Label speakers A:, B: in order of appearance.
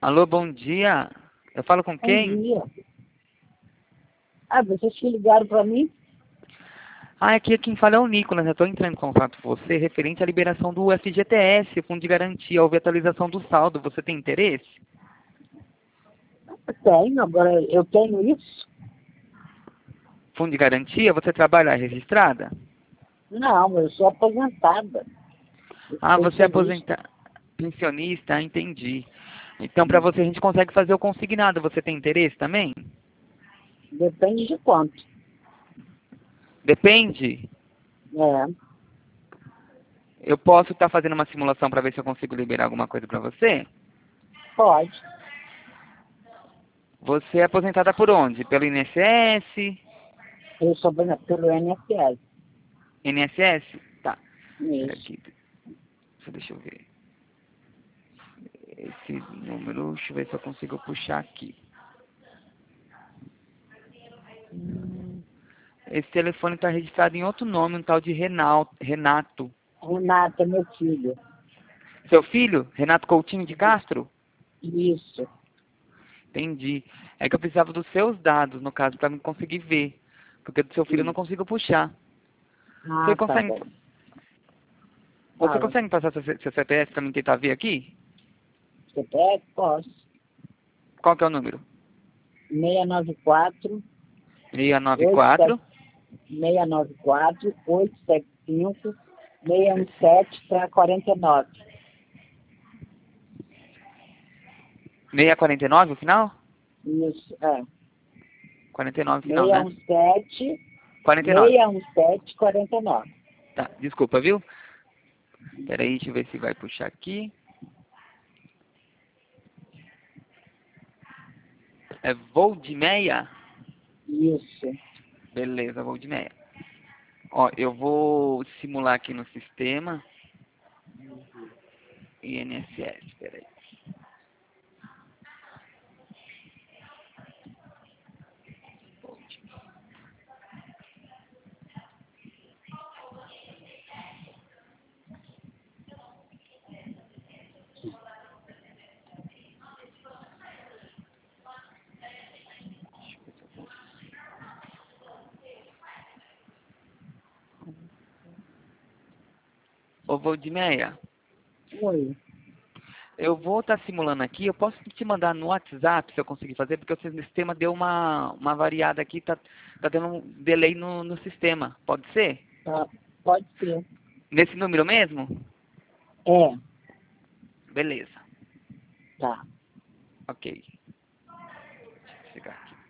A: Alô, bom dia. Eu falo com
B: Bom
A: quem?
B: dia. Ah, vocês que ligaram para mim?
A: Aqui quem fala é o Nicolas. Eu estou entrando em contato com você referente à liberação do FGTS, Fundo de Garantia. Houve atualização do saldo. Você tem interesse?
B: Tenho, agora eu tenho isso?
A: Fundo de Garantia? Você trabalha registrada?
B: Não, eu sou aposentada. Eu sou
A: Você é
B: pensionista.
A: aposenta... pensionista? Entendi. Então, para você, a gente consegue fazer o consignado. Você tem interesse também?
B: Depende de quanto.
A: Depende.
B: É,
A: Eu posso estar fazendo uma simulação para ver se eu consigo liberar alguma coisa para você?
B: pode.
A: Você é aposentada por onde? Pelo INSS?
B: Eu sou pelo INSS.
A: INSS? Tá. Espera
B: Isso.
A: aqui. Deixa eu ver. Esse número, deixa eu ver se eu consigo puxar aqui. Esse telefone está registrado em outro nome, um tal de Renato.
B: Renata, meu filho.
A: Seu filho? Renato Coutinho de Castro?
B: Isso.
A: Entendi. É que eu precisava dos seus dados, no caso, para me conseguir ver. Porque do seu filho eu não
B: Isso.
A: consigo puxar. Você
B: Ah, tá
A: consegue,
B: bom.
A: você
B: Fala.
A: consegue passar seu CPF para mim tentar ver aqui?
B: Você pede? Posso.
A: Qual que é o número?
B: 694
A: 694
B: 87 694 875 617 para 49.
A: 649 o final?
B: Isso, é.
A: 49 o final, né?
B: 617
A: 49.
B: 617 49.
A: Tá, desculpa, viu? Peraí, deixa eu ver se vai puxar aqui. É Voldmeia?
B: Isso.
A: Beleza, Voldmeia. Ó, eu vou simular aqui no sistema. INSS, peraí. Ô, Voldmeia,
B: Oi.
A: eu vou estar simulando aqui. Eu posso te mandar no WhatsApp, se eu conseguir fazer, porque o sistema deu uma variada aqui. Tá tendo um delay no sistema. Pode ser?
B: Tá. Pode ser.
A: Nesse número mesmo?
B: É.
A: Beleza.
B: Tá.
A: Ok. Deixa eu chegar aqui.